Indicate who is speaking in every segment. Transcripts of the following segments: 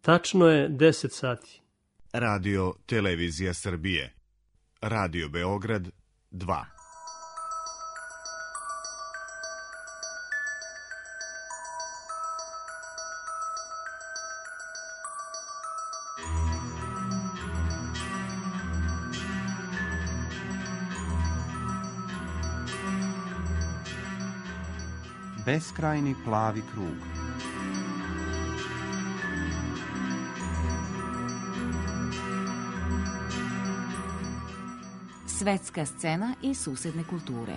Speaker 1: Tačno je 10 sati.
Speaker 2: Radio Televizija Srbije. Radio Beograd 2.
Speaker 3: Beskrajni plavi krug.
Speaker 4: Svetska scena i susedne kulture.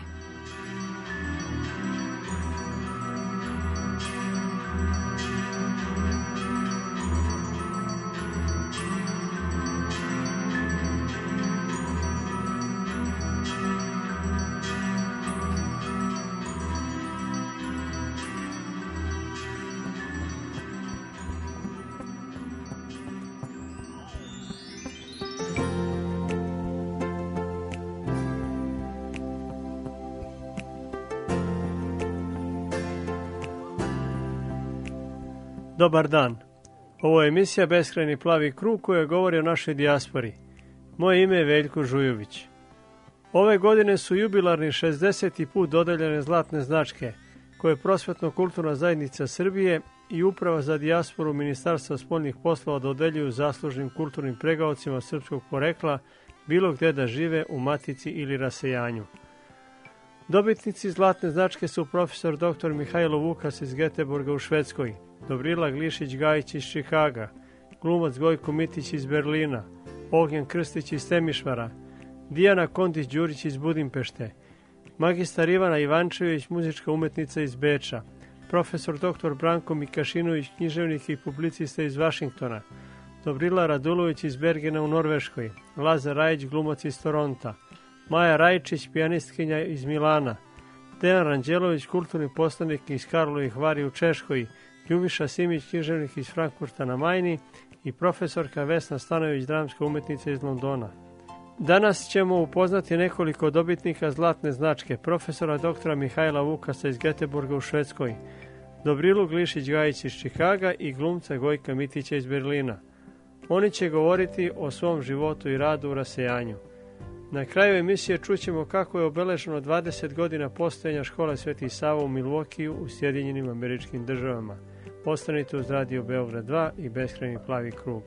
Speaker 1: Dobar dan. Ovo je emisija Beskrajni plavi krug koja govori o našoj dijaspori. Moje ime je Veljko Žujović. Ove godine su jubilarni 60. put dodeljene zlatne značke koje Prosvetno-kulturna zajednica Srbije i Uprava za dijasporu Ministarstva spoljnih poslova dodeljuju zaslužnim kulturnim pregaocima srpskog porekla bilo gde da žive u matici ili rasejanju. Dobitnici zlatne značke su profesor dr. Mihajlo Vukas iz Göteborga u Švedskoj, Dobrila Glišić-Gajić iz Čikaga, glumac Gojko Mitić iz Berlina, Ognjen Krstić iz Temišvara, Dijana Kondić-Đurić iz Budimpešte, magistar Ivana Ivančević, muzička umetnica iz Beča, profesor dr. Branko Mikašinović, književnik i publicista iz Vašingtona, Dobrila Radulović iz Bergena u Norveškoj, Lazar Rajić, glumac iz Toronta, Maja Rajčić, pijanistkinja iz Milana, Dejan Ranđelović, kulturni poslanik iz Karlovih Vari u Češkoj, Ljubiša Simić, književnik iz Frankfurta na Majni i profesorka Vesna Stanojević, dramska umetnica iz Londona. Danas ćemo upoznati nekoliko dobitnika zlatne značke, profesora dr. Mihajla Vukasa iz Göteborga u Švedskoj, Dobrilu Glišić-Gajić iz Čikaga i glumca Gojka Mitića iz Berlina. Oni će govoriti o svom životu i radu u rasejanju. Na kraju emisije čućemo kako je obeleženo 20 godina postojanja škole Sveti Sava u Milwaukeeu u Sjedinjenim Američkim Državama. Ostanite uz Radio Beograd 2 i Beskrajni plavi krug.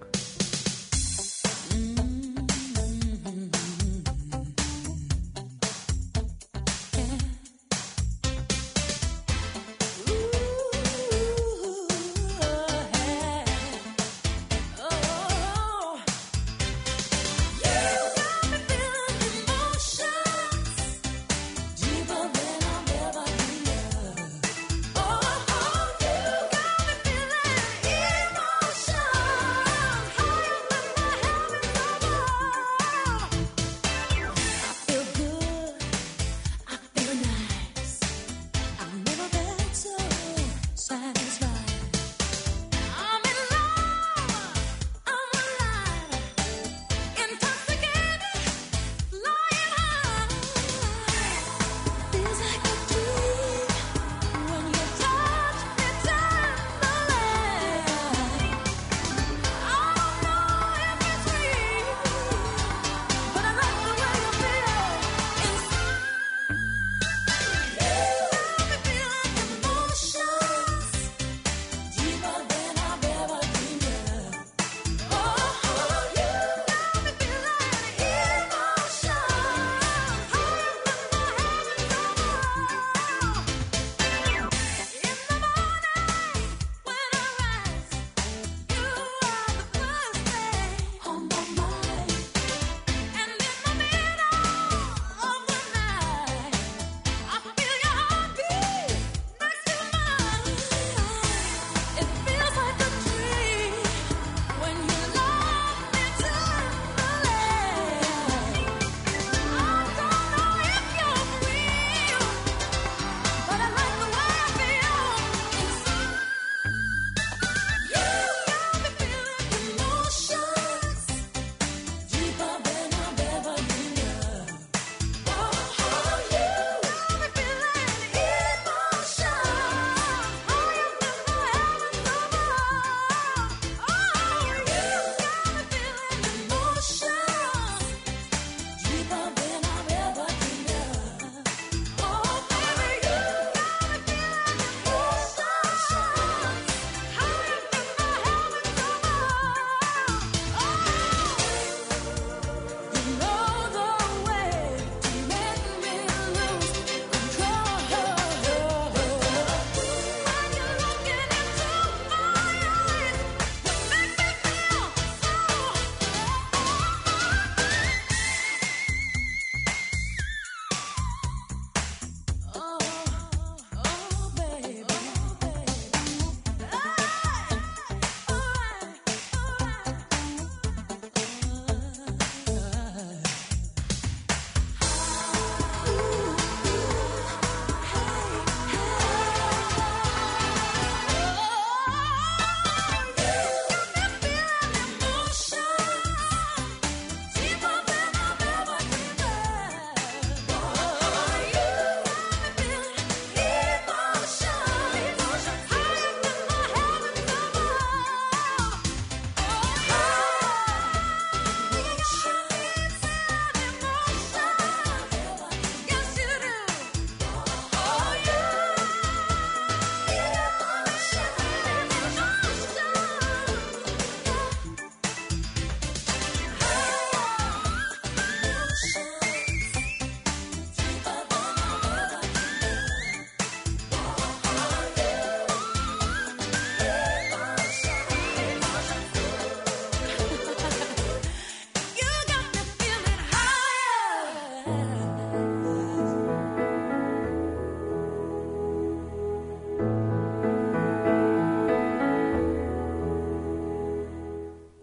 Speaker 5: Emotion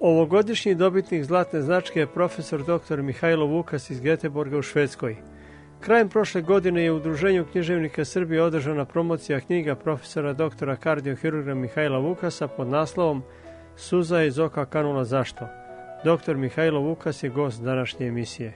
Speaker 1: Ovogodišnji dobitnik zlatne značke je profesor dr. Mihajlo Vukas iz Göteborga u Švedskoj. Krajem prošle godine je u Udruženju književnika Srbije održana promocija knjiga profesora doktora kardiohirurga Mihajla Vukasa pod naslovom Suza je iz oka kanula zašto. Dr. Mihajlo Vukas je gost današnje emisije.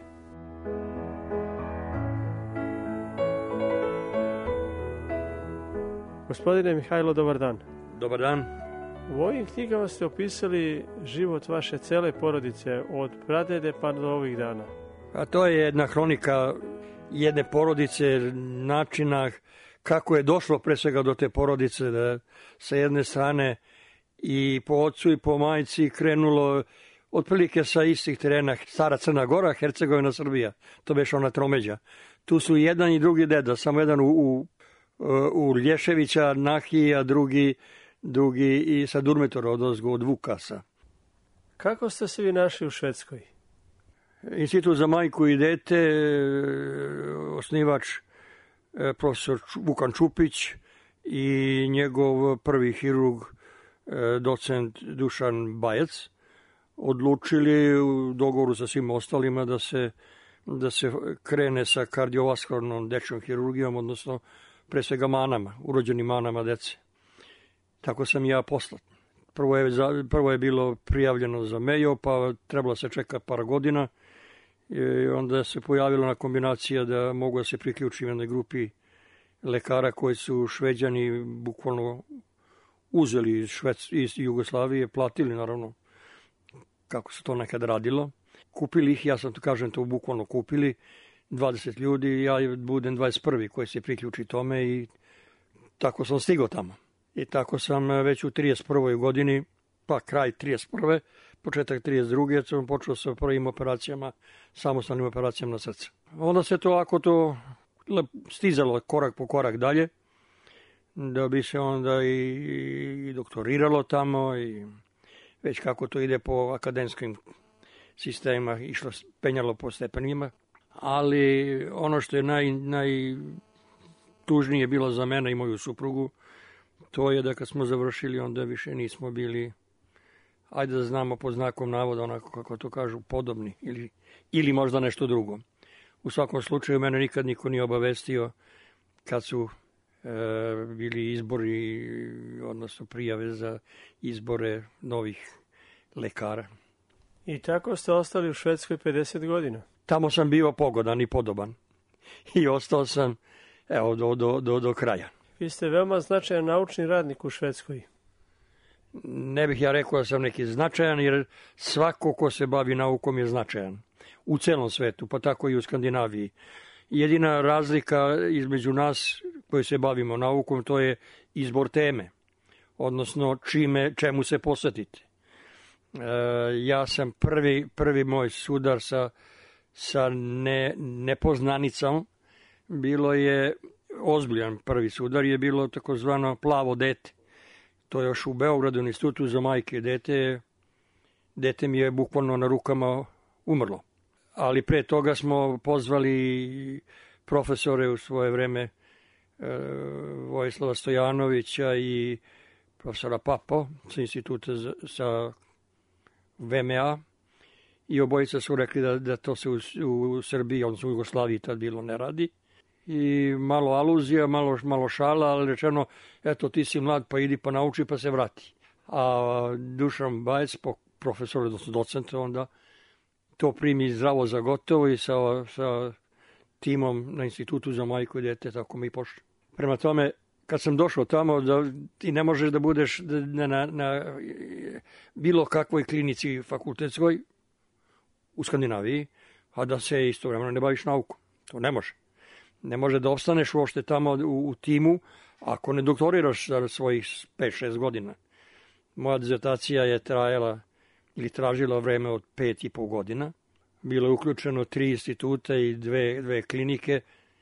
Speaker 1: Gospodine Mihajlo, dobar dan.
Speaker 5: Dobar dan.
Speaker 1: U ovim knjigama ste opisali život vaše cele porodice od pradede pa do ovih dana.
Speaker 5: A to je jedna hronika jedne porodice, načina kako je došlo pre svega do te porodice, da sa jedne strane i po ocu i po majci krenulo otprilike sa istih terena, Stara Crna Gora, Hercegovina, Srbija, to beše ona tromeđa. Tu su jedan i drugi deda, samo jedan u Lješevića, Nahiji, a drugi i sa Durmetora odozgo od Vukasa.
Speaker 1: Kako ste se vi našli u Švedskoj?
Speaker 5: Institut za majku i dete, osnivač profesor Vukan Čupić i njegov prvi hirurg, docent Dušan Bajac, odlučili u dogovoru sa svim ostalima da se krene sa kardiovaskularnom dečjom hirurgijom, odnosno pre svega urođenim manama dece. Tako sam ja poslat. Prvo je bilo prijavljeno za Mejo, pa trebalo se čeka par godina. I onda se pojavila na kombinacija da mogu da se priključim jednoj grupi lekara koji su Šveđani bukvalno uzeli iz Jugoslavije, platili naravno kako se to nekad radilo. Kupili ih, ja sam to kažem to bukvalno kupili, 20 ljudi, ja budem 21. koji se priključi tome i tako sam stigao tamo. I tako sam već u 31. godini, pa kraj 31. početak 32. sam počeo sa prvim operacijama, samostalnim operacijama na srce. Onda se to stizalo korak po korak dalje, da bi se onda i doktoriralo tamo i već kako to ide po akademskim sistemima, penjalo po stepenima. Ali ono što je najtužnije bilo za mene i moju suprugu, to je da kad smo završili, onda više nismo bili, ajde da znamo pod znakom navoda, onako kako to kažu, podobni ili možda nešto drugo. U svakom slučaju, mene nikad niko nije obavestio kad su bili izbori, odnosno prijave za izbore novih lekara.
Speaker 1: I tako ste ostali u Švedskoj 50 godina?
Speaker 5: Tamo sam bio pogodan i podoban. I ostao sam do kraja.
Speaker 1: Vi ste veoma značajan naučni radnik u Švedskoj.
Speaker 5: Ne bih ja rekao da sam neki značajan, jer svako ko se bavi naukom je značajan. U celom svetu, pa tako i u Skandinaviji. Jedina razlika između nas koji se bavimo naukom, to je izbor teme. Odnosno čemu se posvetite. Ja sam prvi moj sudar sa nepoznanicom, bilo je ozbiljan prvi sudar, je bilo takozvano plavo dete. To je još u Beogradu, na Institutu za majke i dete. Dete mi je bukvalno na rukama umrlo. Ali pre toga smo pozvali profesore u svoje vreme, Vojislava Stojanovića i profesora Papo sa instituta sa VMA, i obojica su rekli da to se u Srbiji, odnosno u Jugoslaviji tad bilo ne radi. I malo aluzija, malo šala, ali rečeno, eto ti si mlad pa idi pa nauči pa se vrati. A Dušan Bajac, profesor, odnosno docent, onda to primi zdravo za gotovo i sa timom na Institutu za majku i dete, tako mi pošli. Prema tome, kad sam došao tamo, ti ne možeš da budeš na bilo kakvoj klinici fakultetskoj u Skandinaviji, a da se istovremeno ne baviš naukom. To ne može. Ne može da opstaneš uopšte tamo u timu ako ne doktoriraš za svojih 5-6 godina. Moja dizertacija je tražila vreme od 5,5 godina. Bilo je uključeno 3 instituta i dve klinike,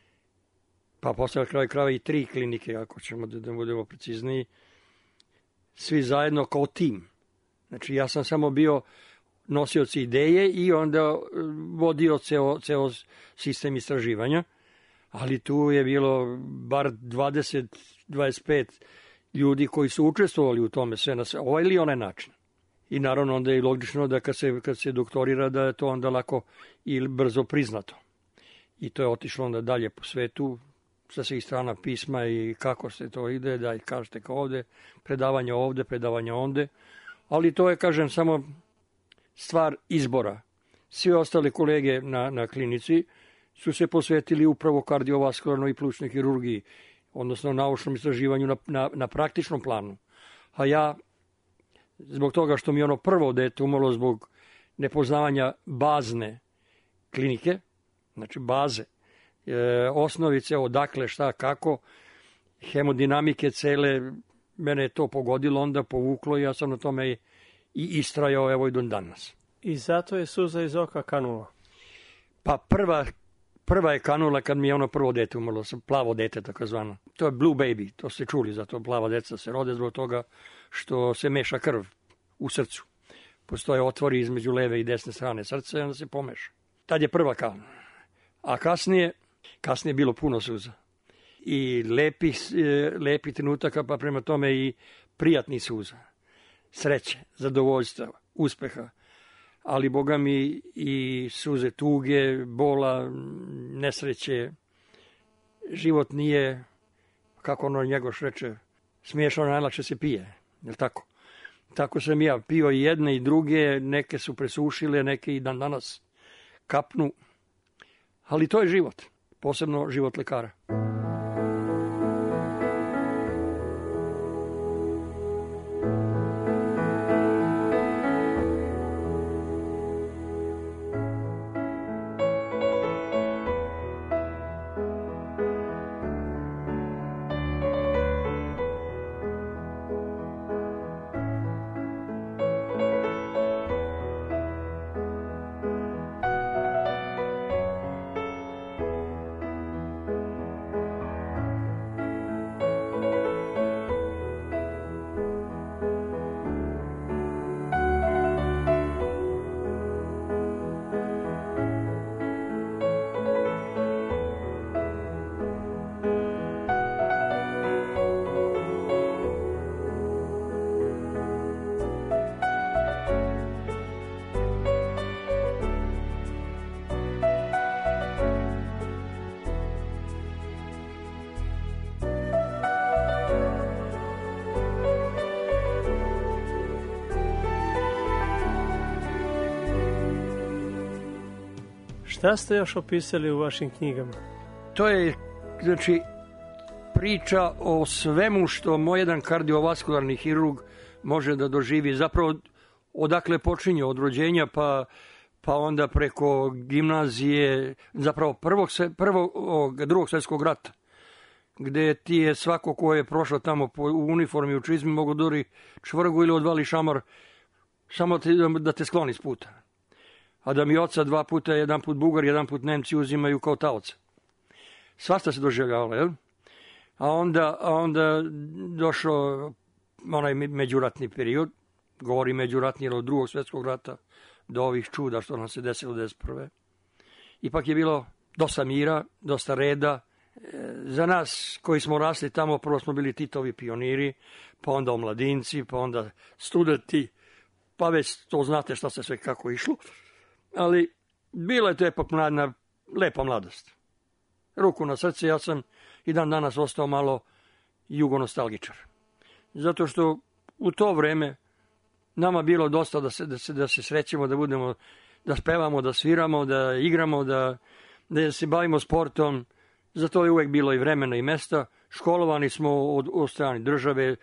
Speaker 5: pa posle kraj krajeva i 3 klinike, ako ćemo da budemo precizniji. Svi zajedno kao tim. Znači ja sam samo bio nosioc ideje i onda vodio ceo sistem istraživanja. Ali tu je bilo bar 20-25 ljudi koji su učestvovali u tome sve na ovaj ili onaj način. I naravno onda je logično da kad se doktorira da je to onda lako i brzo priznato. I to je otišlo onda dalje po svetu, sa svih strana pisma i kako se to ide, da i kažete kao ovde, predavanje onde. Ali to je, kažem, samo stvar izbora. Svi ostale kolege na klinici su se posvetili upravo kardiovaskularnoj i plućnoj hirurgiji, odnosno naučnom istraživanju na praktičnom planu. A ja, zbog toga što mi je ono prvo dete umrlo zbog nepoznavanja bazne klinike, znači baze, osnovice, odakle, šta, kako, hemodinamike cele, mene je to pogodilo, onda povuklo i ja sam na tome i istrajao, evo i do danas.
Speaker 1: I zato je suza iz oka kanula?
Speaker 5: Pa prva je kanula kad mi je ono prvo dete umrlo, plavo dete takozvano. To je blue baby, to ste čuli, zato plava deca se rode zbog toga što se meša krv u srcu. Postoje otvori između leve i desne strane srca i onda se pomeša. Tad je prva kanula. A kasnije je bilo puno suza. I lepi trenutaka, pa prema tome i prijatni suza. Sreće, zadovoljstva, uspeha. Ali, boga mi, i suze tuge, bola, nesreće. Život nije, kako ono Njegoš reče, smiješno najlakše se pije. Jel tako? Tako sam ja pio i jedne i druge, neke su presušile, neke i dan danas kapnu. Ali to je život, posebno život lekara.
Speaker 1: Šta ste još opisali u vašim knjigama?
Speaker 5: To je, znači, priča o svemu što moj jedan kardiovaskularni hirurg može da doživi. Zapravo, odakle počinje od rođenja, pa onda preko gimnazije, zapravo drugog svjetskog rata, gde ti je svako ko je prošao tamo u uniformi, u čizmi, mogu duri čvrgu ili odvali šamar, samo da te skloni s puta. A da mi oca 2 puta, 1 put Bugari, 1 put Nemci uzimaju kao taoca. Svašta se doživljavalo, jel? A onda došao onaj međuratni period, govori međuratni, jer od drugog svjetskog rata do ovih čuda što nam se desilo 1991. Ipak je bilo dosta mira, dosta reda. Za nas koji smo rasli tamo, prvo smo bili Titovi pioniri, pa onda omladinci, pa onda studenti, pa već to znate šta se sve kako išlo. Ali bila je to ipak lepa mladost. Ruku na srce, ja sam i dan danas ostao malo jugonostalgičar. Zato što u to vreme nama bilo dosta da se srećemo, da budemo, da spevamo, da sviramo, da igramo, da se bavimo sportom. Za to je uvek bilo i vremena i mesta. Školovani smo od strane države.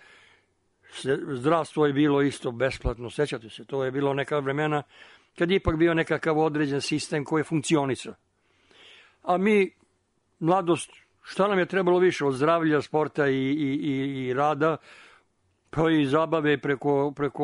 Speaker 5: Zdravstvo je bilo isto besplatno, sećate se, to je bilo neka vremena kad je ipak bio nekakav određen sistem koji je funkcionisao. A mi, mladost, šta nam je trebalo više od zdravlja, sporta i rada, pa i zabave preko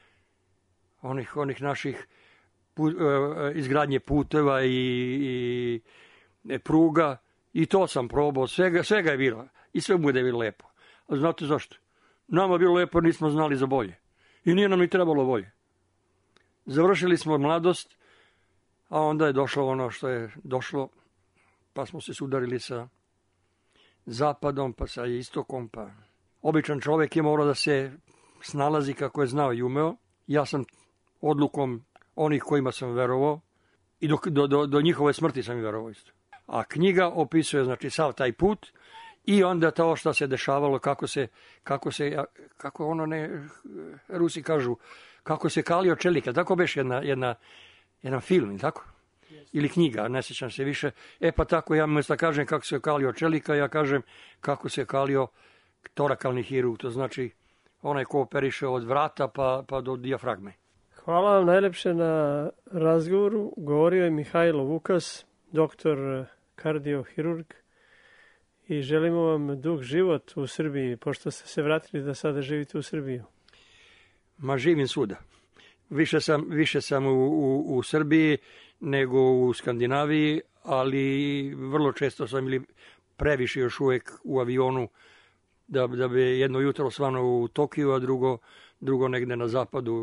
Speaker 5: onih naših izgradnje puteva i pruga. I to sam probao, svega je bilo. I sve bude bilo lepo. A znate zašto? Nama je bilo lepo jer nismo znali za bolje. I nije nam ni trebalo bolje. Završili smo mladost, a onda je došlo ono što je došlo, pa smo se sudarili sa zapadom, pa sa istokom, pa običan čovjek je morao da se snalazi kako je znao i umeo. Ja sam odlukom onih kojima sam verovao i do njihove smrti sam i verovao isto. A knjiga opisuje, znači, sav taj put i onda to što se dešavalo, kako ono ne, Rusi kažu, kako se kalio čelika, tako beš jedan film, tako? Ili knjiga, ne sjećam se više. Pa tako, ja mjesto kažem kako se kalio čelika, ja kažem kako se kalio torakalni hirurg, to znači onaj ko operiše od vrata pa do dijafragme.
Speaker 1: Hvala vam najlepše na razgovoru. Govorio je Mihajlo Vukas, doktor kardiohirurg, i želimo vam dug život u Srbiji, pošto ste se vratili da sada živite u Srbiji.
Speaker 5: Ma živim svuda. Više sam u Srbiji nego u Skandinaviji, ali vrlo često sam ili previše još uvijek u avionu, da bi jedno jutro svano u Tokiju, a drugo negde na zapadu,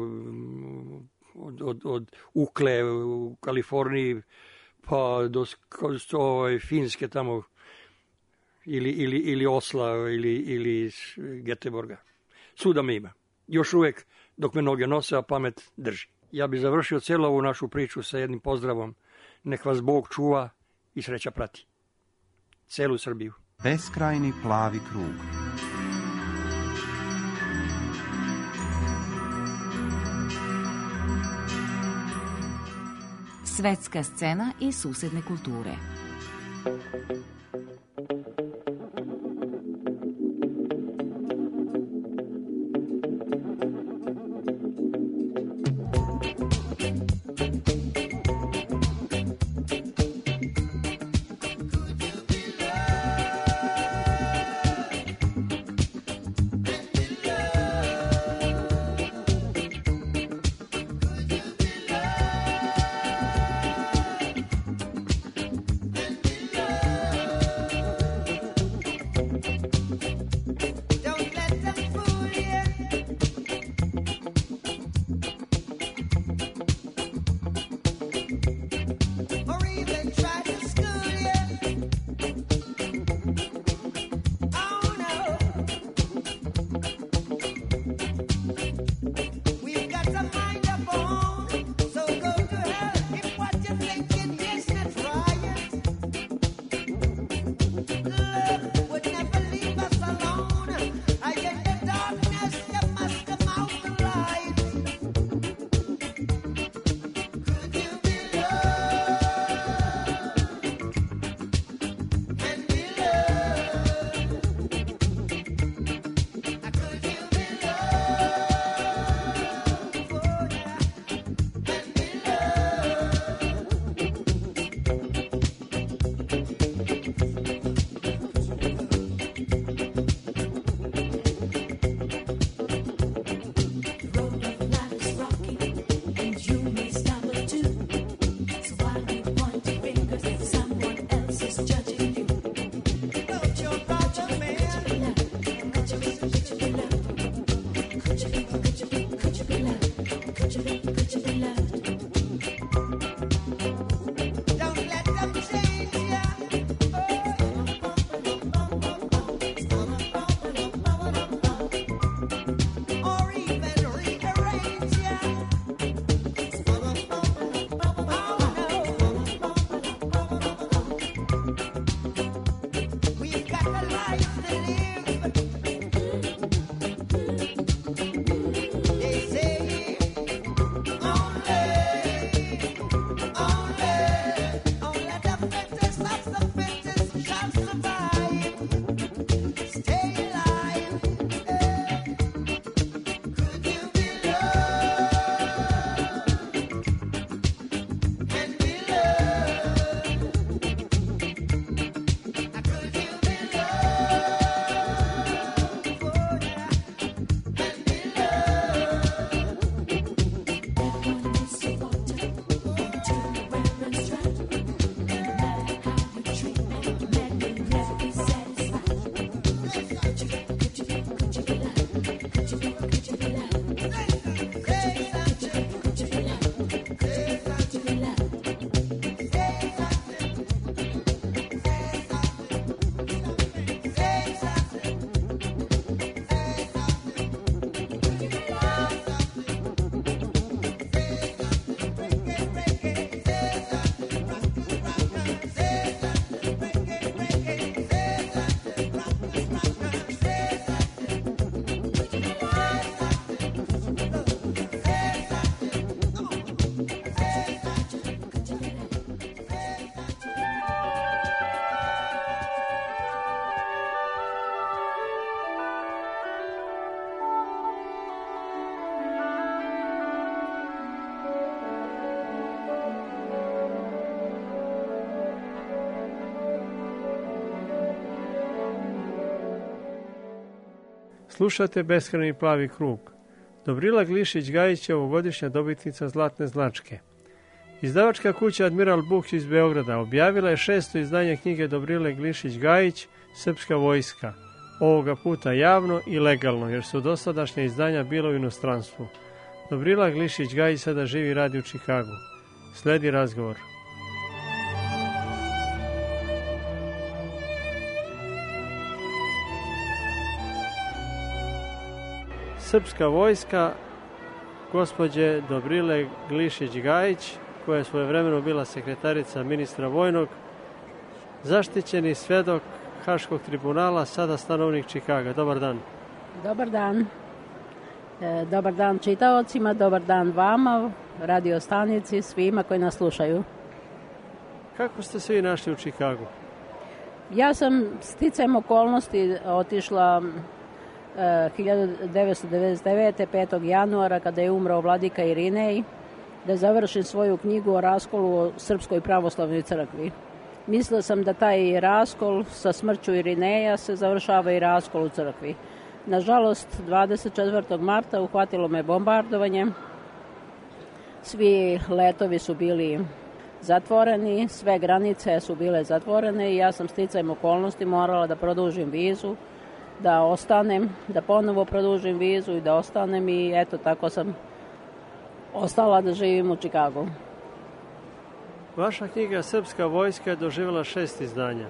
Speaker 5: od Ukle u Kaliforniji pa do Finske tamo, ili Osla ili Göteborga. Svuda me ima. Još uvijek dok me noge nose, a pamet drži. Ja bih završio cijelu ovu našu priču sa jednim pozdravom. Nek vas Bog čuva i sreća prati. Celu Srbiju.
Speaker 3: Beskrajni plavi krug.
Speaker 4: Svetska scena i susedne kulture.
Speaker 1: Slušate Beskrajni plavi krug. Dobrila Glišić-Gajić je ovogodišnja dobitnica Zlatne značke. Izdavačka kuća Admiral Buks iz Beograda objavila je 6. izdanje knjige Dobrile Glišić-Gajić Srpska vojska. Ovoga puta javno i legalno, jer su dosadašnja izdanja bila u inostranstvu. Dobrila Glišić-Gajić sada živi i radi u Čikagu. Sledi razgovor. Srpska vojska gospođe Dobrile Glišić-Gajić, koja je svojevremeno bila sekretarica ministra vojnog, zaštićeni svedok Haškog tribunala, sada stanovnik Čikaga. Dobar dan.
Speaker 6: Dobar dan. Dobar dan čitaocima, dobar dan vama, radio stanici, svima koji nas slušaju.
Speaker 1: Kako ste se vi našli u Čikagu?
Speaker 6: Ja sam sticajem okolnosti otišla 1999. 5. januara kada je umrao vladika Irinej, da završim svoju knjigu o raskolu o Srpskoj pravoslavnoj crkvi. Mislila sam da taj raskol sa smrću Irineja se završava i raskol u crkvi. Nažalost, 24. marta uhvatilo me bombardovanje. Svi letovi su bili zatvoreni, sve granice su bile zatvorene i ja sam sticajem okolnosti morala da produžim vizu, da ostanem, da ponovo produžim vizu i da ostanem i eto tako sam ostala da živim u Čikagu.
Speaker 1: Vaša knjiga Srpska vojska je doživjela 6 izdanja.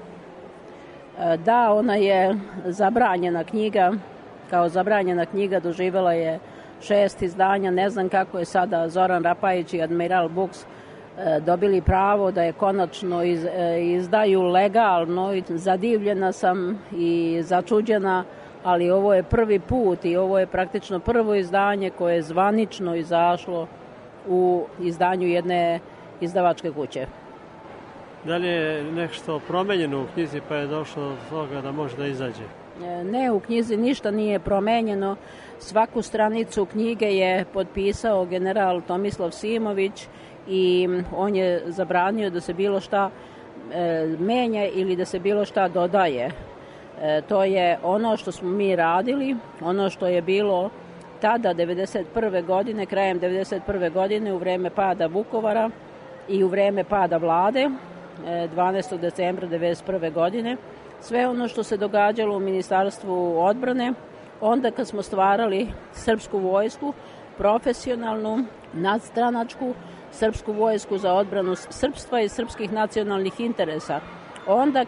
Speaker 6: Da, ona je zabranjena knjiga. Kao zabranjena knjiga doživjela je 6 izdanja. Ne znam kako je sada Zoran Rapajić i Admiral Buks dobili pravo da je konačno izdaju legalno. Zadivljena sam i začuđena, ali ovo je prvi put i ovo je praktično prvo izdanje koje je zvanično izašlo u izdanju jedne izdavačke kuće.
Speaker 1: Da li je nešto promenjeno u knjizi pa je došlo do toga da može da izađe?
Speaker 6: Ne, u knjizi ništa nije promenjeno. Svaku stranicu knjige je potpisao general Tomislav Simović i on je zabranio da se bilo šta menja ili da se bilo šta dodaje. To je ono što smo mi radili, ono što je bilo tada 1991. godine, krajem 1991. godine u vreme pada Vukovara i u vreme pada vlade 12. decembra 1991. godine. Sve ono što se događalo u Ministarstvu odbrane, onda kad smo stvarali srpsku vojsku, profesionalnu, nadstranačku, srpsku vojsku za odbranu srpstva i srpskih nacionalnih interesa. Onda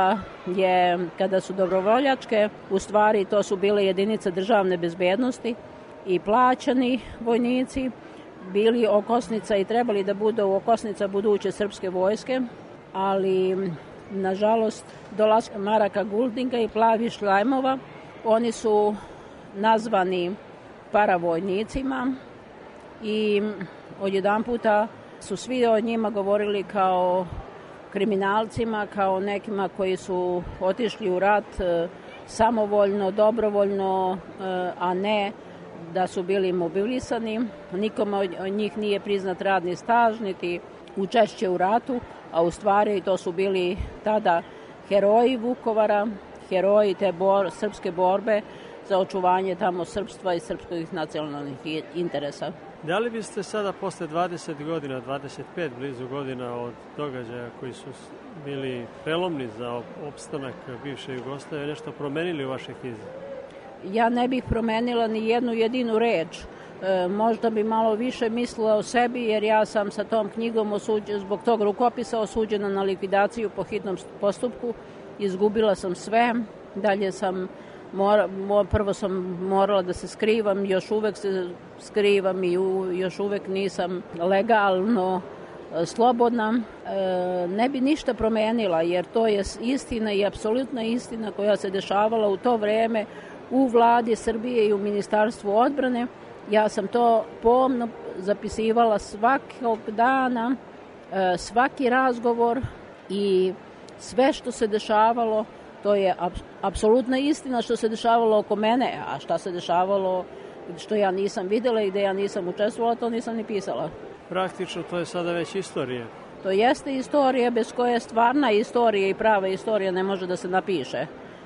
Speaker 6: kada su dobrovoljačke, u stvari to su bile jedinice državne bezbednosti i plaćani vojnici, bili okosnica i trebali da budu okosnica buduće srpske vojske, ali nažalost dolaska Maraka Guldinga i Plavih šlajmova, oni su nazvani paravojnicima i odjedan puta su svi o njima govorili kao kriminalcima, kao nekima koji su otišli u rat samovoljno, dobrovoljno, a ne da su bili mobilisani. Nikome od njih nije priznat radni staž, niti učešće u ratu, a u stvari to su bili tada heroji Vukovara, heroji te srpske borbe za očuvanje tamo srpstva i srpskih nacionalnih interesa.
Speaker 1: Da li biste sada posle 20 godina, 25 blizu godina od događaja koji su bili prelomni za opstanak bivše Jugoslavije nešto promenili u vašoj knjizi?
Speaker 6: Ja ne bih promenila ni jednu jedinu reč. Možda bi malo više mislila o sebi, jer ja sam sa tom knjigom zbog tog rukopisa osuđena na likvidaciju po hitnom postupku. Izgubila sam sve, dalje sam prvo sam morala da se skrivam, još uvek se skrivam i još uvek nisam legalno slobodna. Ne bi ništa promenila, jer to je istina i apsolutna istina koja se dešavala u to vreme u vladi Srbije i u Ministarstvu odbrane. Ja sam to pomno zapisivala svakog dana, svaki razgovor i sve što se dešavalo. To je apsolutna istina što se dešavalo oko mene, a šta se dešavalo što ja nisam videla i gde ja nisam učestvovala, to nisam ni pisala.
Speaker 1: Praktično to je sada već istorija.
Speaker 6: To jeste istorija bez koje stvarna istorija i prava istorija ne može da se napiše.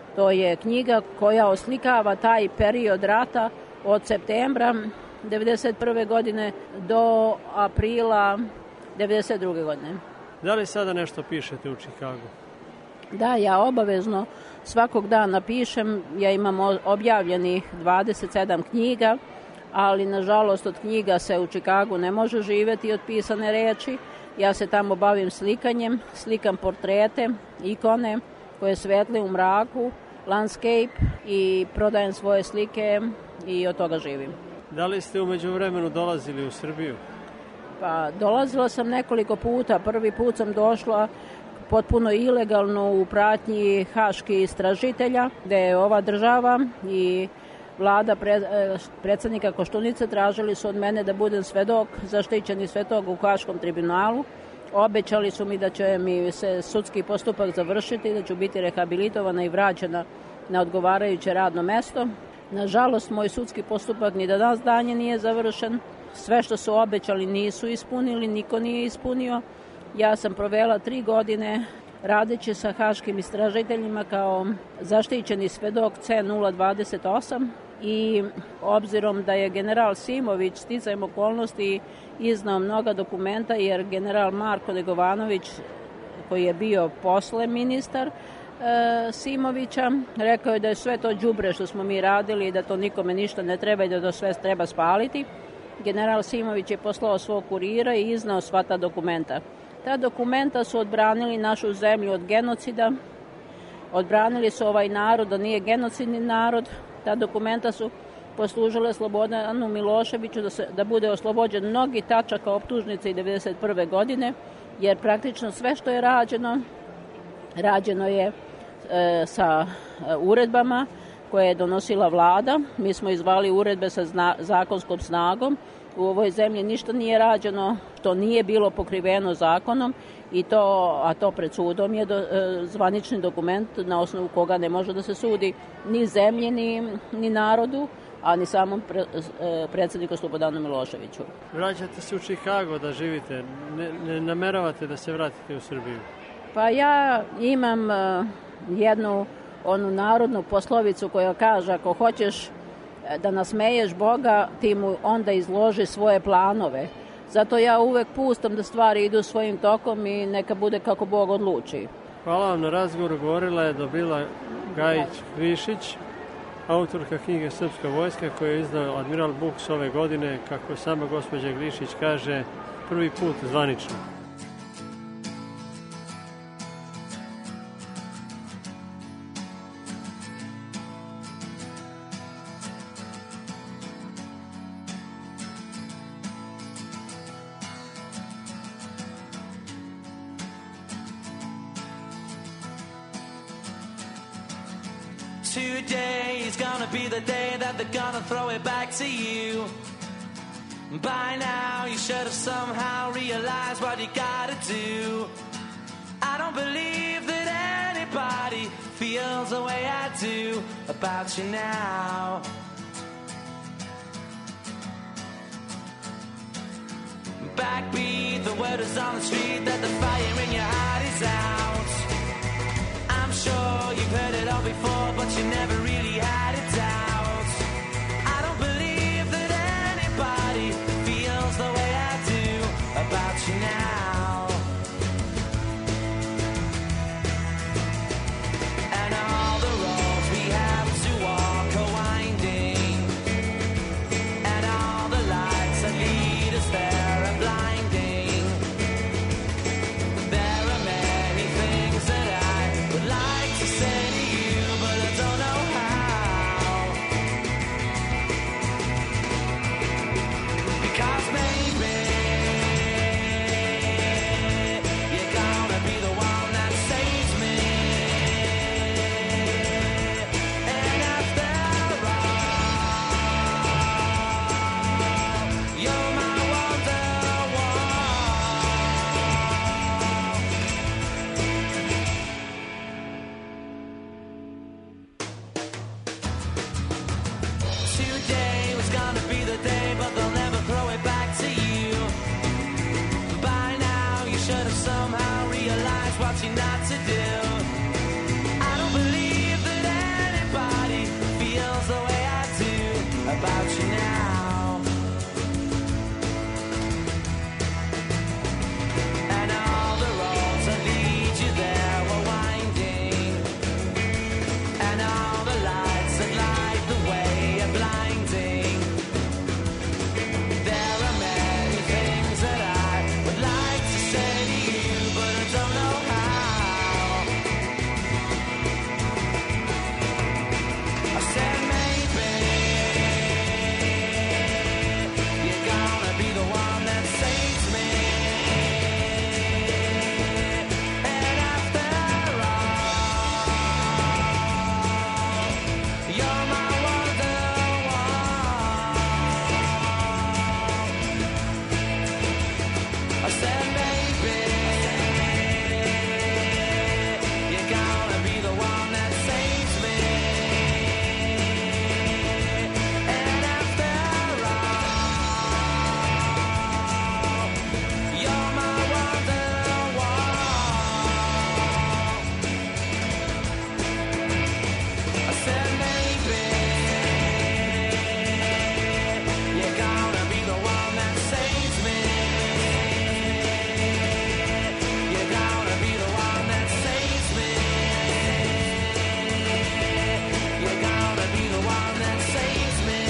Speaker 6: To je knjiga koja oslikava taj period rata od septembra 1991. godine do aprila 1992. godine.
Speaker 1: Da li sada nešto pišete u Čikagu?
Speaker 6: Da, ja obavezno svakog dana pišem. Ja imam objavljenih 27 knjiga, ali nažalost od knjiga se u Čikagu ne može živeti od pisane reči. Ja se tamo bavim slikanjem, slikam portrete, ikone koje svetle u mraku, landscape i prodajem svoje slike i od toga živim.
Speaker 1: Da li ste umeđu vremenu dolazili u Srbiju?
Speaker 6: Pa dolazila sam nekoliko puta. Prvi put sam došla potpuno ilegalno u pratnji haških istražitelja, gde je ova država i vlada predsednika Koštunice tražili su od mene da budem svedok, zaštićeni svedok u Haškom tribunalu. Obećali su mi da će mi se sudski postupak završiti, da ću biti rehabilitovana i vraćena na odgovarajuće radno mesto. Nažalost, moj sudski postupak ni do danas danje nije završen. Sve što su obećali nisu ispunili, niko nije ispunio. Ja sam provela 3 godine radeći sa haškim istražiteljima kao zaštićeni svedok C028 i obzirom da je general Simović sticajem okolnosti iznao mnoga dokumenta, jer general Marko Negovanović, koji je bio posle ministar Simovića, rekao je da je sve to đubre što smo mi radili i da to nikome ništa ne treba i da to sve treba spaliti. General Simović je poslao svog kurira i iznao sva ta dokumenta. Ta dokumenta su odbranili našu zemlju od genocida, odbranili su ovaj narod da nije genocidni narod. Ta dokumenta su poslužile Slobodanu Miloševiću da bude oslobođen mnogi tačaka optužnice i 1991. godine, jer praktično sve što je rađeno je sa uredbama koje je donosila vlada. Mi smo izvali uredbe sa zakonskom snagom. U ovoj zemlji ništa nije rađeno što nije bilo pokriveno zakonom, a to pred sudom je zvanični dokument na osnovu koga ne može da se sudi ni zemlji, ni narodu, a ni samom predsedniku Slobodanu Miloševiću.
Speaker 1: Vraćate se u Čikago da živite, ne nameravate da se vratite u Srbiju?
Speaker 6: Pa ja imam jednu onu narodnu poslovicu koja kaže: ako hoćeš da nasmeješ Boga, ti mu onda izloži svoje planove. Zato ja uvek pustam da stvari idu svojim tokom i neka bude kako Bog odluči.
Speaker 1: Hvala vam na razgovoru. Govorila je Dobila Gajić-Višić, autorka knjige Srpska vojska, koju je izdao Admiral Books ove godine, kako sama gospođa Glišić kaže, prvi put zvanično.
Speaker 7: Today is gonna be the day that they're gonna throw it back to you. By now you should have somehow realized what you gotta do. I don't believe that anybody feels the way I do about you now. Backbeat, the word is on the street that the fire in your heart is out. I'm sure you've heard it all before, but you never really had a doubt. I don't believe that anybody feels the way I do about you now. And all the roads we have to walk are winding, and all the lights that lead us there are blinding. There are many things that I would like to say to you, but I don't know how. Because maybe you're gonna be the one that saves me. And after all, you're my Wonderwall. Today was gonna be the day, but they'll never throw it back to you. By now you should have somehow realized what you're not to do. I don't believe that I said, maybe you're gonna be the one that saves me. And after all, you're my wonderwall. I said, maybe you're gonna be the one that saves me. You're gonna be the one that saves me. You're gonna be the one that saves me.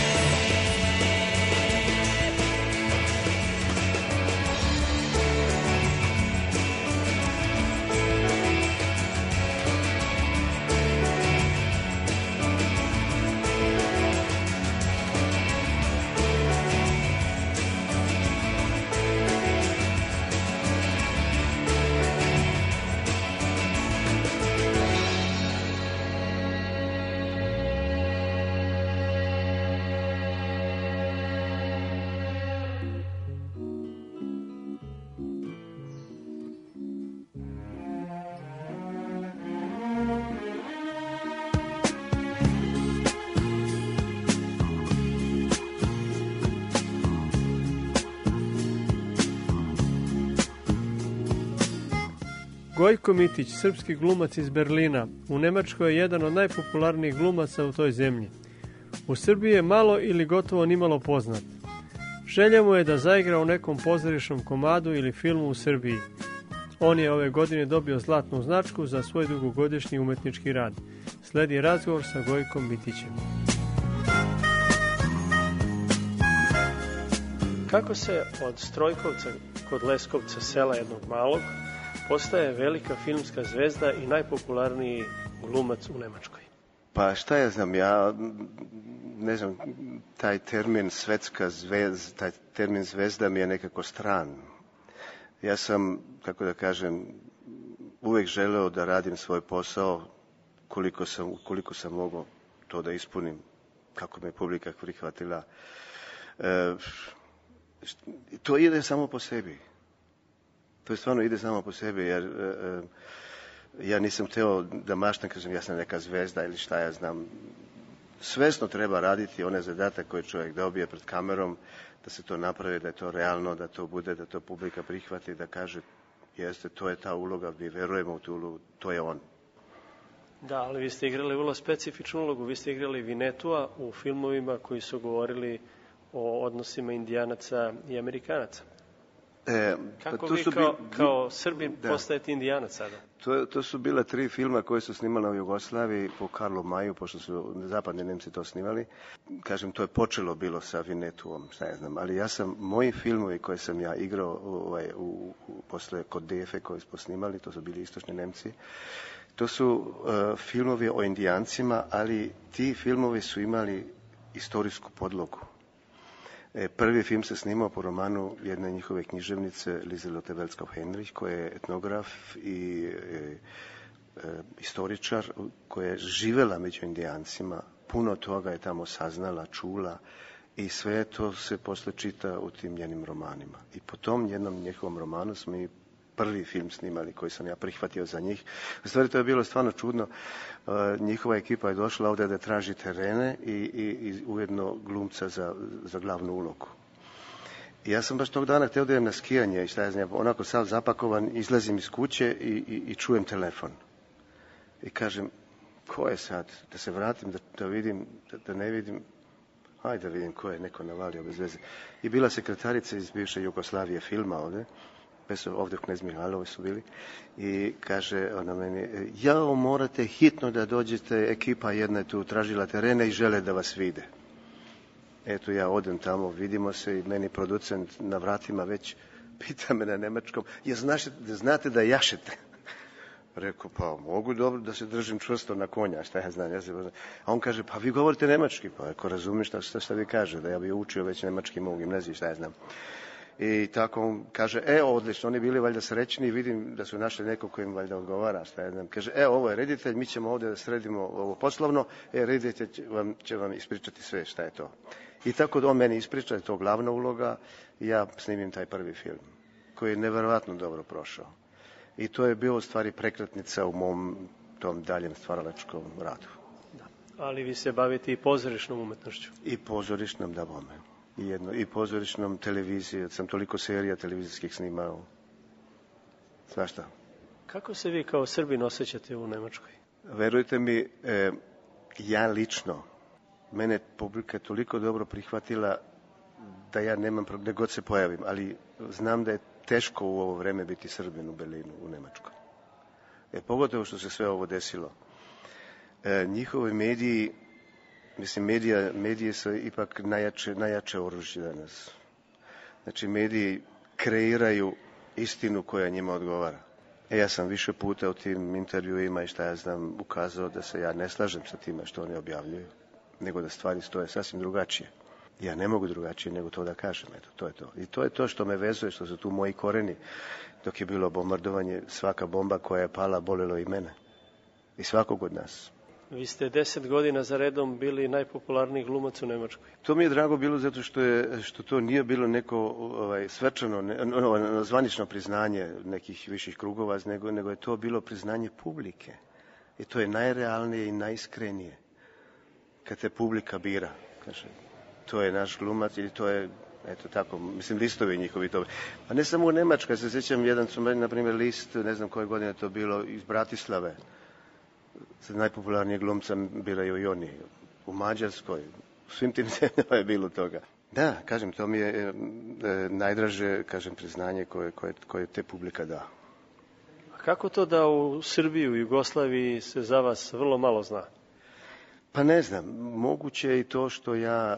Speaker 1: Gojko Mitić, srpski glumac iz Berlina, u Nemačkoj je jedan od najpopularnijih glumaca u toj zemlji. U Srbiji je malo ili gotovo nimalo poznat. Želja mu je da zaigra u nekom pozorišnom komadu ili filmu u Srbiji. On je ove godine dobio zlatnu značku za svoj dugogodišnji umetnički rad. Sledi razgovor sa Gojkom Mitićem. Kako se od Strojkovca kod Leskovca, sela jednog malog, postaje velika filmska zvezda i najpopularniji glumac u Nemačkoj?
Speaker 8: Pa šta ja znam, ja ne znam, taj termin svetska zvezda, taj termin zvezda mi je nekako stran. Ja sam, kako da kažem, uvek želeo da radim svoj posao koliko sam mogao to da ispunim, kako me publika prihvatila. To ide samo po sebi. To je stvarno ide samo po sebi, jer ja nisam hteo da maštam, kažem, ja sam neka zvezda ili šta ja znam. Svesno treba raditi onaj zadatak koji čovjek dobije pred kamerom, da se to napravi, da je to realno, da to bude, da to publika prihvati, da kaže, jeste, to je ta uloga, mi verujemo u tu ulogu, to je on.
Speaker 1: Da, ali vi ste igrali vrlo specifičnu ulogu, vi ste igrali Vinetua u filmovima koji su govorili o odnosima Indijanaca i Amerikanaca. Kako vi kao Srbin postajete Indijanac sada?
Speaker 8: To su bila 3 filma koje su snimali u Jugoslaviji po Karlu Maju, pošto su zapadni Nemci to snimali. Kažem, to je počelo bilo sa Vinetuom, šta ja znam, ali moji filmovi koje sam ja igrao posle kod DF koje smo snimali, to su bili istočni Nemci, to su filmovi o Indijancima, ali ti filmovi su imali istorijsku podlogu. Prvi film se snimao po romanu jedne njihove književnice Liselotte Welskov-Henrich, koja je etnograf i istoričar koja je živela među Indijancima. Puno toga je tamo saznala, čula i sve to se posle čita u tim njenim romanima. I po tom jednom njihovom romanu smo i prvi film snimali koji sam ja prihvatio za njih. U stvari to je bilo stvarno čudno. Njihova ekipa je došla ovdje da traži terene i ujedno glumca za glavnu ulogu. I ja sam baš tog dana htio da idem na skijanje i šta ja znam, onako sav zapakovan, izlazim iz kuće i čujem telefon. I kažem, ko je sad? Da se vratim, da vidim, da ne vidim. Hajde da vidim ko je, neko navalio bez veze. I bila sekretarica iz bivše Jugoslavije filma ovdje. Ovdje u Knez Mihajlovoj su bili i kaže ona meni, jao, morate hitno da dođete, ekipa jedna je tu tražila terene i žele da vas vide. Eto, ja odem tamo, vidimo se i meni producent na vratima već pita me na nemačkom, znate da jašete? Rekao, pa mogu dobro da se držim čvrsto na konja, šta ja znam. A on kaže, pa vi govorite nemački, pa ako razumiješ šta vi kaže, da ja bi učio već nemački u gimnaziji, šta ja znam. I tako on kaže, odlično, oni bili valjda srećni i vidim da su našli neko ko im valjda odgovara, šta ja znam. Kaže, ovo je reditelj, mi ćemo ovdje da sredimo ovo poslovno, reditelj će vam ispričati sve šta je to. I tako da on meni ispriča, je to glavna uloga i ja snimim taj prvi film. koji je neverovatno dobro prošao. I to je bilo u stvari prekretnica u mom tom daljem stvaralačkom radu.
Speaker 1: Da. Ali vi se bavite i pozorišnom umetnošću.
Speaker 8: I pozorišnom, da bome. I pozorišnom televiziji. Sam toliko serija televizijskih snimao. Svašta.
Speaker 1: Kako se vi kao Srbin osjećate u Nemačkoj?
Speaker 8: Verujte mi, ja lično, mene publika toliko dobro prihvatila da ja nemam problem, gdje god se pojavim, ali znam da je teško u ovo vreme biti Srbin u Berlinu, u Nemačkoj. Pogotovo što se sve ovo desilo. Njihovi mediji, mislim, medije su ipak najjače oružje danas. Znači, mediji kreiraju istinu koja njima odgovara. Ja sam više puta u tim intervjuima i šta ja znam ukazao da se ja ne slažem sa time što oni objavljuju, nego da stvari stoje sasvim drugačije. Ja ne mogu drugačije nego to da kažem, eto, to je to. I to je to što me vezuje, što su tu moji koreni. Dok je bilo bombardovanje, svaka bomba koja je pala bolilo i mene. I svakog od nas.
Speaker 1: Vi ste 10 godina za redom bili najpopularniji glumac u Nemačkoj.
Speaker 8: To mi je drago bilo zato što to nije bilo neko svečano, zvanično priznanje nekih viših krugova, nego je to bilo priznanje publike. I to je najrealnije i najiskrenije. Kad te publika bira, kaže, to je naš glumac ili to je, eto tako, mislim, listovi njihovi to. Pa ne samo u Nemačkoj, se sjećam, jedan su meni, na primjer, list, ne znam koje godine to bilo, iz Bratislave. Sad najpopularnije glumca biraju i oni. U Mađarskoj, u svim tim zemljama je bilo toga. Da, kažem, to mi je najdraže, kažem, priznanje koje te publika da.
Speaker 1: A kako to da u Srbiji, u Jugoslaviji se za vas vrlo malo zna?
Speaker 8: Pa ne znam, moguće je i to što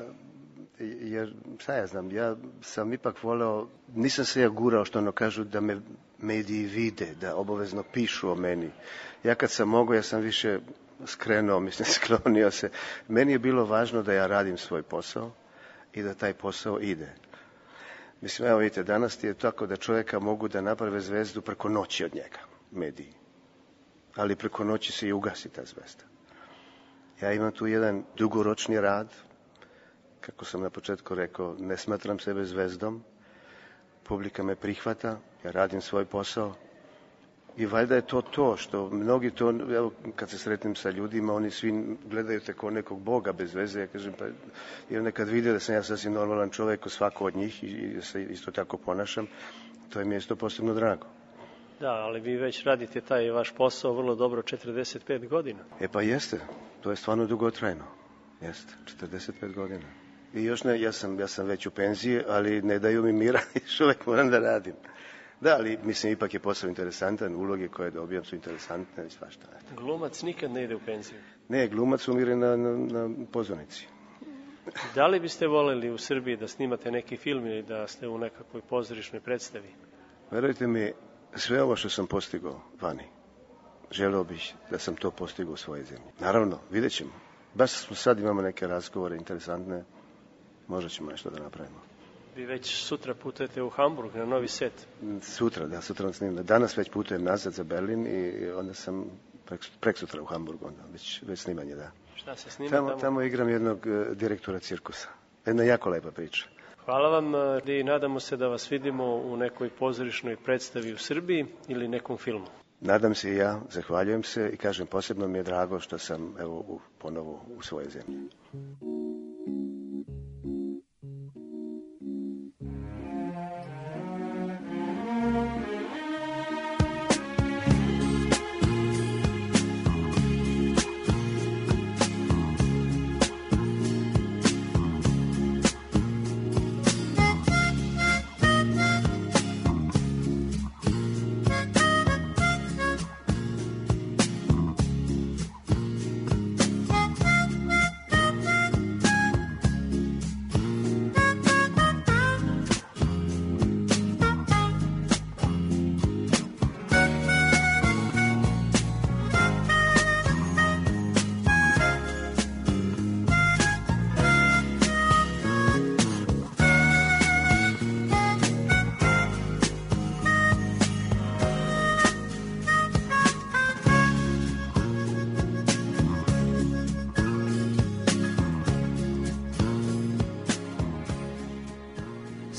Speaker 8: jer, šta ja znam, ja sam ipak voleo, nisam se ja gurao što ono kažu da me mediji vide, da obavezno pišu o meni. Ja kad sam mogao, ja sam više skrenuo, mislim, sklonio se. Meni je bilo važno da ja radim svoj posao i da taj posao ide. Mislim, evo vidite, danas je tako da čovjeka mogu da naprave zvezdu preko noći od njega, mediji. Ali preko noći se i ugasi ta zvezda. Ja imam tu jedan dugoročni rad, kako sam na početku rekao, ne smatram sebe zvezdom, publika me prihvata, ja radim svoj posao i valjda je to što mnogi to, evo kad se sretnem sa ljudima, oni svi gledaju te kao nekog boga bez veze, ja kažem, pa jer nekad vide da sam ja sasvim normalan čovjek ko svako od njih i se isto tako ponašam, to je mi isto posebno drago.
Speaker 1: Da, ali vi već radite taj vaš posao vrlo dobro 45 godina.
Speaker 8: Pa jeste, to je stvarno dugotrajno, jeste, 45 godina. I još ne, ja sam već u penziji, ali ne daju mi mira, još uvijek moram da radim. Da, ali mislim, ipak je posao interesantan, uloge koje dobijam su interesantne i svašta.
Speaker 1: Glumac nikad ne ide u penziju?
Speaker 8: Ne, glumac umire na pozornici.
Speaker 1: Da li biste voljeli u Srbiji da snimate neki film ili da ste u nekakvoj pozorišnoj predstavi?
Speaker 8: Verujte mi, sve ovo što sam postigao vani, želeo bih da sam to postigao u svojoj zemlji. Naravno, vidjet ćemo. Baš sad imamo neke razgovore interesantne, možda ćemo nešto da napravimo.
Speaker 1: Vi već sutra putujete u Hamburg na novi set?
Speaker 8: Sutra snimam. Danas već putujem nazad za Berlin i onda sam preksutra u Hamburgu, onda već snimanje, da.
Speaker 1: Šta se snima tamo?
Speaker 8: Tamo igram jednog direktora cirkusa. Jedna jako lepa priča.
Speaker 1: Hvala vam i nadamo se da vas vidimo u nekoj pozorišnoj predstavi u Srbiji ili nekom filmu.
Speaker 8: Nadam se i ja, zahvaljujem se i kažem, posebno mi je drago što sam ponovo u svojoj zemlji.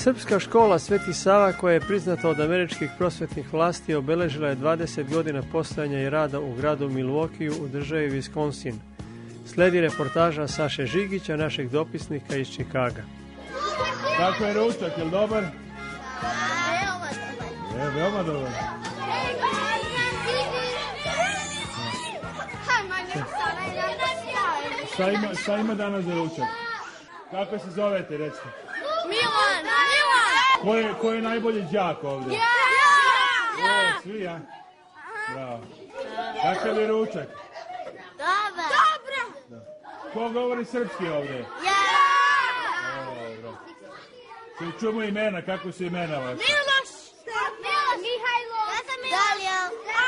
Speaker 1: Srpska škola Sveti Sava, koja je priznata od američkih prosvetnih vlasti, obeležila je 20 godina postojanja i rada u gradu Milwaukee u državi Wisconsin. Sledi reportaža Saše Žigića, našeg dopisnika iz Čikaga.
Speaker 9: Kako je ručak, je li dobar? Je, veoma dobar. Šta ima danas za ručak? Kako se zovete, recite? Milan! Ko je najbolji đak ovdje? Ja! Svi, ja? Bravo. Kakav je ručak? Dobro! Ko govori srpski ovdje? Ja! Dobro. Čujemo imena, kako su imena vaše?
Speaker 10: Miloš! Mihajlo! Ja sam Dalija!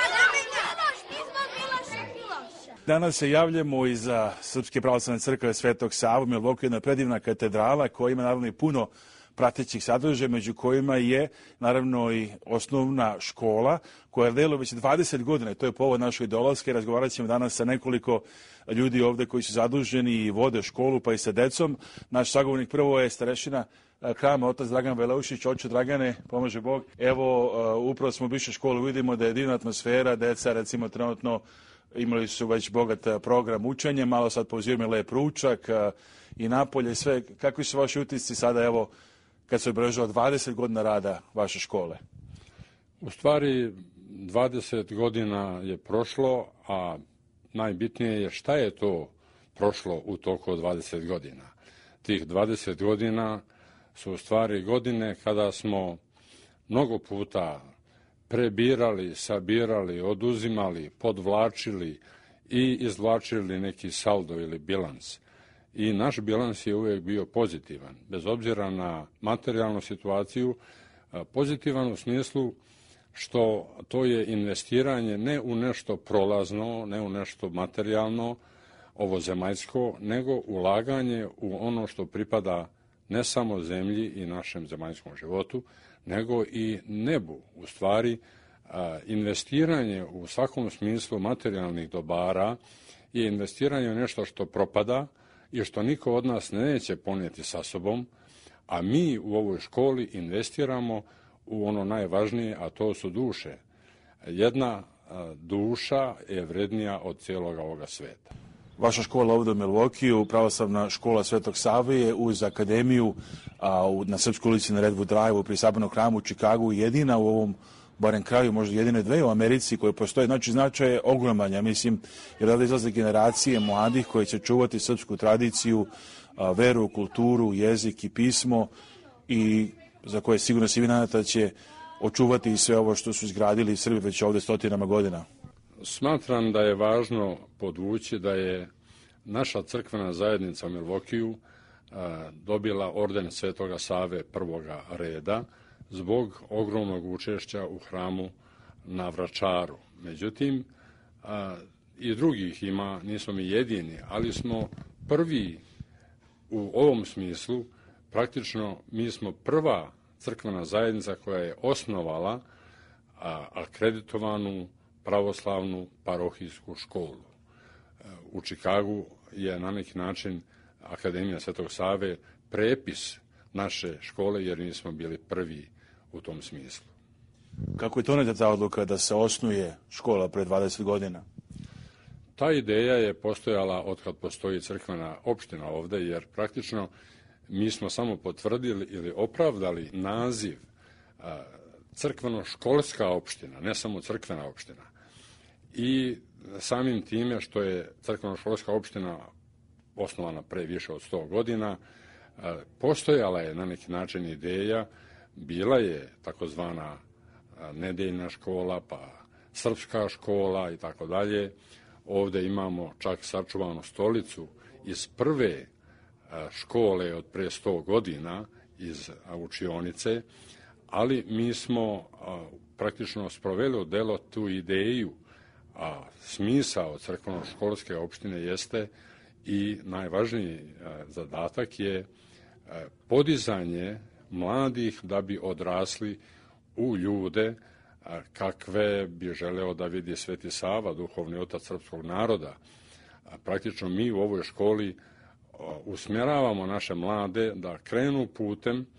Speaker 9: Danas se javljamo iz Srpske pravoslavne crkve Svetog Savu. Milwaukee je jedna predivna katedrala koja ima naravno i puno pratećih sadržaja, među kojima je naravno i osnovna škola koja deluje već 20 godina. To je povod našoj dolaske. Razgovarat ćemo danas sa nekoliko ljudi ovde koji su zaduženi i vode školu, pa i sa decom. Naš sagovornik prvo je starešina hrama, otac Dragan Veleušić. Oče Dragane, pomaže Bog. Evo, upravo smo u više školu, vidimo da je divna atmosfera, deca recimo trenutno imali su već bogat program učenja, malo sad pauziramo lep ručak i napolje i sve. Kakvi su vaši utisci sada, evo, kad se obeležilo 20 godina rada vaše škole?
Speaker 11: U stvari, 20 godina je prošlo, a najbitnije je šta je to prošlo u toku 20 godina. Tih 20 godina su u stvari godine kada smo mnogo puta prebirali, sabirali, oduzimali, podvlačili i izvlačili neki saldo ili bilans. I naš bilans je uvijek bio pozitivan, bez obzira na materijalnu situaciju, pozitivan u smislu što to je investiranje ne u nešto prolazno, ne u nešto materijalno, ovozemaljsko, nego ulaganje u ono što pripada ne samo zemlji i našem zemaljskom životu, nego i nebu. U stvari, investiranje u svakom smislu materijalnih dobara je investiranje u nešto što propada i što niko od nas neće ponijeti sa sobom, a mi u ovoj školi investiramo u ono najvažnije, a to su duše. Jedna duša je vrednija od cijelog ovoga sveta.
Speaker 9: Vaša škola ovdje u Milwaukee, pravoslavna škola Svetog Save, je uz akademiju na Srpskoj ulici na Redwood Drive pri Sabornom hramu u Čikagu jedina u ovom barem kraju, možda jedine dve u Americi koje postoje. Znači, značaj je ogroman, ja mislim, jer ovdje izlaze generacije mladih koji će čuvati srpsku tradiciju, veru, kulturu, jezik i pismo i za koje sigurno svi nadate da će očuvati i sve ovo što su izgradili Srbi već ovdje stotinama godina.
Speaker 11: Smatram da je važno podvući da je naša crkvena zajednica u Milwaukee dobila orden Svetoga Save prvoga reda zbog ogromnog učešća u hramu na Vračaru. Međutim, i drugih ima, nismo mi jedini, ali smo prvi u ovom smislu. Praktično mi smo prva crkvena zajednica koja je osnovala akreditovanu pravoslavnu parohijsku školu. U Čikagu je na neki način Akademija Svetog Save prepis naše škole, jer mi smo bili prvi u tom smislu.
Speaker 9: Kako je to doneta ta odluka da se osnuje škola pre 20 godina?
Speaker 11: Ta ideja je postojala od kad postoji crkvena opština ovde, jer praktično mi smo samo potvrdili ili opravdali naziv crkveno-školska opština, ne samo crkvena opština. I samim time što je crkveno-školska opština osnovana pre više od 100 godina, postojala je na neki način ideja, bila je takozvana nedeljna škola, pa srpska škola i tako dalje. Ovde imamo čak sačuvanu stolicu iz prve škole od pre 100 godina iz učionice, ali mi smo praktično sproveli u delo tu ideju, a smisao crkveno-školske opštine jeste i najvažniji zadatak je podizanje mladih da bi odrasli u ljude kakve bi želeo da vidi Sveti Sava, duhovni otac srpskog naroda. Praktično mi u ovoj školi usmjeravamo naše mlade da krenu putem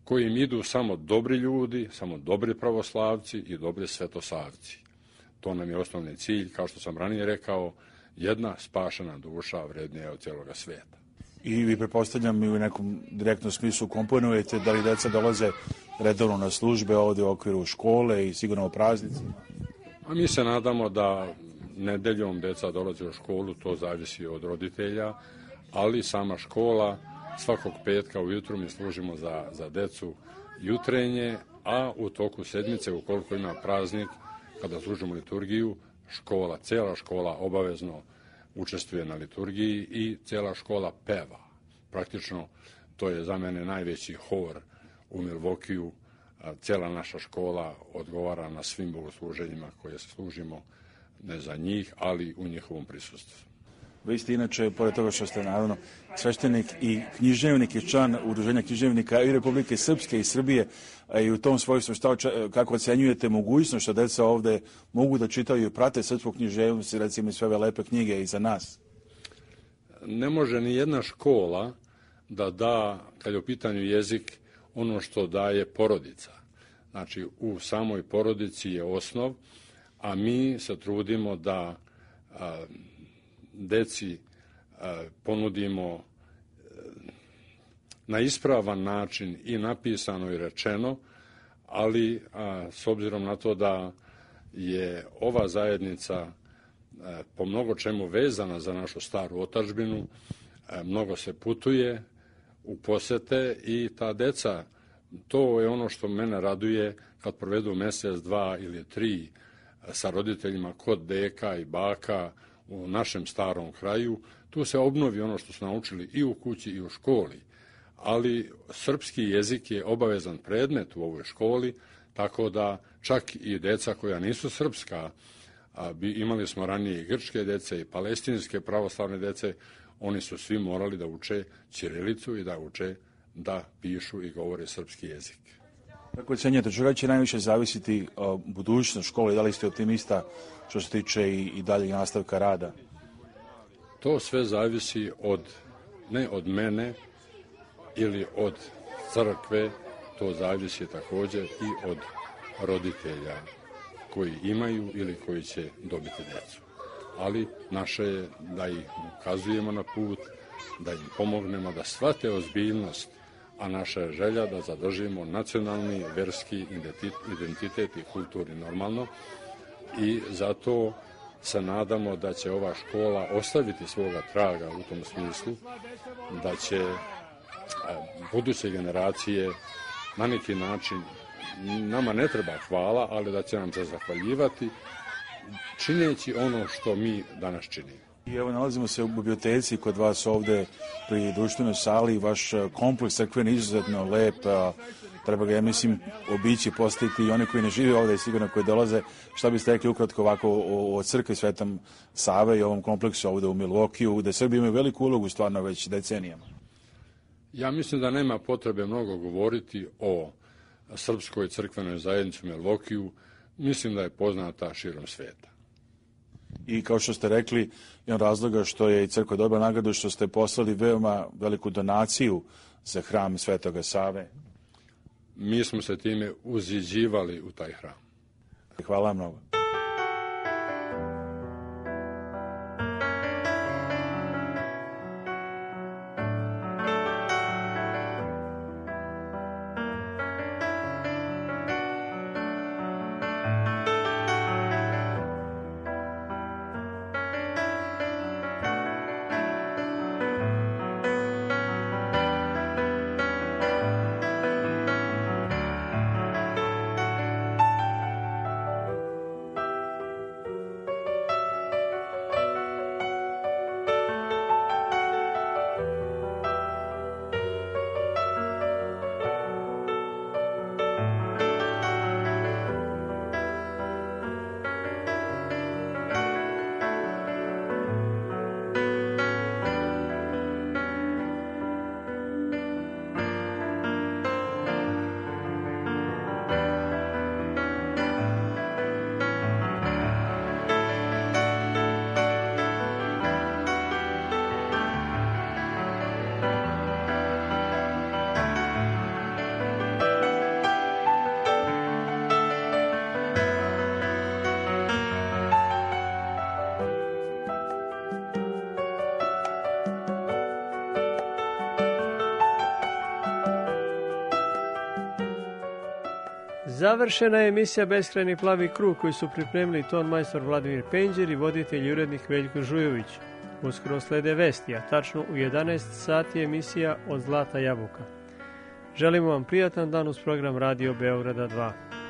Speaker 11: kojim idu samo dobri ljudi, samo dobri pravoslavci i dobri svetosavci. To nam je osnovni cilj, kao što sam ranije rekao, jedna spašena duša vrednija od cijeloga svijeta.
Speaker 9: I vi, pretpostavljam, i u nekom direktnom smislu komponujete da li deca dolaze redovno na službe ovdje u okviru škole i sigurno u praznicima?
Speaker 11: A mi se nadamo da nedeljom deca dolaze u školu, to zavisi od roditelja, ali sama škola svakog petka ujutru mi služimo za decu jutrenje, a u toku sedmice, ukoliko ima praznik, kada služimo liturgiju, škola, cijela škola obavezno učestvuje na liturgiji i cijela škola peva. Praktično, to je za mene najveći hor u Milwaukeeu. Cijela naša škola odgovara na svim bogosluženjima koje se služimo, ne za njih, ali u njihovom prisustvu.
Speaker 9: Vi ste inače, pored toga što ste naravno sveštenik i književnik i član Udruženja književnika i Republike Srpske i Srbije, a i u tom svojstvu kako ocenjujete mogućnost što deca ovde mogu da čitaju i prate srpsku književnost i recimo i sve ove lepe knjige i za nas?
Speaker 11: Ne može ni jedna škola da, kad je u pitanju jezik, ono što daje porodica. Znači, u samoj porodici je osnov, a mi se trudimo da deci ponudimo na ispravan način i napisano i rečeno, ali s obzirom na to da je ova zajednica po mnogo čemu vezana za našu staru otadžbinu, mnogo se putuje u posete i ta deca, to je ono što mene raduje kad provedu mjesec, 2 ili 3 sa roditeljima kod deka i baka u našem starom kraju. Tu se obnovi ono što su naučili i u kući i u školi, ali srpski jezik je obavezan predmet u ovoj školi, tako da čak i deca koja nisu srpska, imali smo ranije i grčke dece i palestinske pravoslavne dece, oni su svi morali da uče ćirilicu i da uče da pišu i govore srpski jezik.
Speaker 9: Kako ocenjujete, čega će najviše zavisiti budućnost škole? Da li ste optimista što se tiče i daljeg nastavka rada?
Speaker 11: To sve zavisi ne od mene ili od crkve, to zavisi također i od roditelja koji imaju ili koji će dobiti djecu. Ali naše je da ih ukazujemo na put, da im pomognemo da shvate ozbiljnost, a naša je želja da zadržimo nacionalni, verski identitet i kulturni normalno. I zato se nadamo da će ova škola ostaviti svoga traga u tom smislu, da će buduće generacije na neki način, nama ne treba hvala, ali da će nam se zahvaljivati čineći ono što mi danas činimo.
Speaker 9: I evo, nalazimo se u biblioteci kod vas ovde pri društvenoj sali. Vaš kompleks crkveni izuzetno lep. Treba ga, ja mislim, obići, postaviti i oni koji ne žive ovde i sigurno koji dolaze. Šta biste rekli ukratko ovako o crkvi Svetom Save i ovom kompleksu ovde u Milwaukeeu, gde Srbi imaju veliku ulogu stvarno već decenijama?
Speaker 11: Ja mislim da nema potrebe mnogo govoriti o srpskoj crkvenoj zajednici u Milwaukeeu. Mislim da je poznata širom svijeta.
Speaker 9: I kao što ste rekli, jedan razloga što je i crkva dobila nagradu, što ste poslali veoma veliku donaciju za hram Svetoga Save.
Speaker 11: Mi smo se time uziđivali u taj hram.
Speaker 9: Hvala vam mnogo.
Speaker 1: Završena je emisija Beskrajni plavi krug koju su pripremili ton majstor Vladimir Penđer i voditelj i urednik Veljko Žujović. Uskoro slede vesti, a tačno u 11 sati emisija Od zlata jabuka. Želimo vam prijatan dan uz program Radio Beograda 2.